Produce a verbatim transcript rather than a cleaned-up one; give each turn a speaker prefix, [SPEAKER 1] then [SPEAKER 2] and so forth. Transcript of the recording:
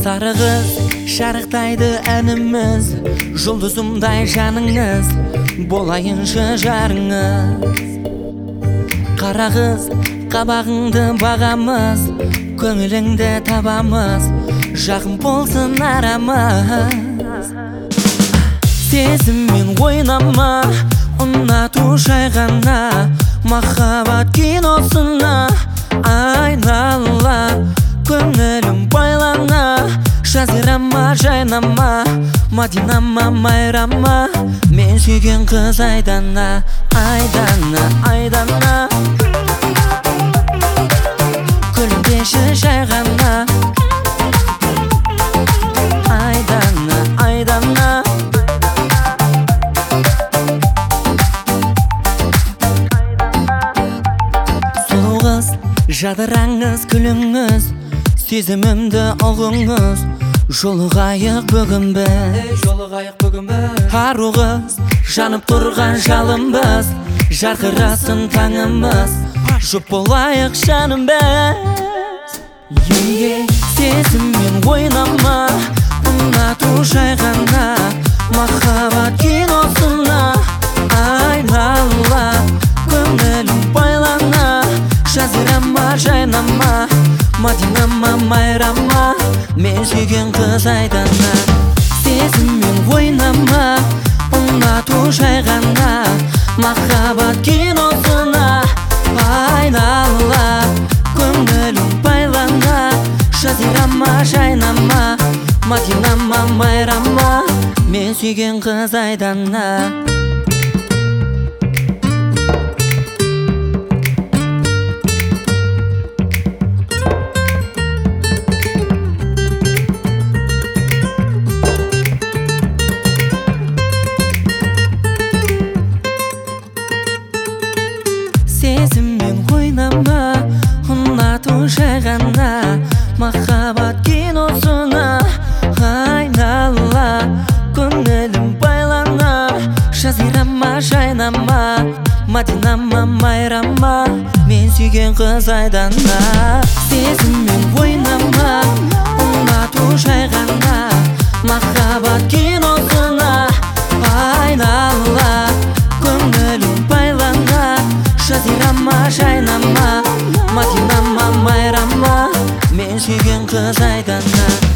[SPEAKER 1] Сары қыз шарықтайды әніміз, жұлдызымдай жаныңыз, болайыншы жарыңыз. Қара қыз қабағыңды бағамыз, көңіліңді табамыз, жақын болсын арамыз. Сезіммен ойнама, ұнату жай ғана, махаббат киносына айнала. Көңілім байлана, жазирама жайнама, Мадинама майрама, мен сүйген қыз Айдана, Айдана, Айдана. Күлімдеші жай ғана, Айдана, Айдана. Сұлу қыз, жадыраңыз күліңіз, сезімімді ұғыңыз, жолығайық бүгін біз.
[SPEAKER 2] Жолығайық бүгін біз.
[SPEAKER 1] Ару қыз, жанып тұрған жалынбыз, жарқырасын таңымыз, жұп болайық жаным біз. Сезіммен ойнама, ұнату жай ғана, махаббат киносына айнала. Көңілім байлана, жазирама жайнама, Мадинама майрама, мен сүйген қыз Айдана. Сезіммен ойнама, ұнату жай ғана, махаббат киносына айнала. Көңілім байлана, жазирама жайнама, Мадинама майрама, мен сүйген қыз Айдана. Сезіммен ойнама, ұнату жай ғана, махаббат киносына айнала. Көңілім байлана, жазирама жайнама, Мадинама майрама, мен сүйген қыз Айдана. Сезіммен ойнама, ұнату жай ғана, махаббат киносына айнала. Көңілім байлана, жазирама жайнама, Мадинама майрама, мен сүйген қыз Айдана.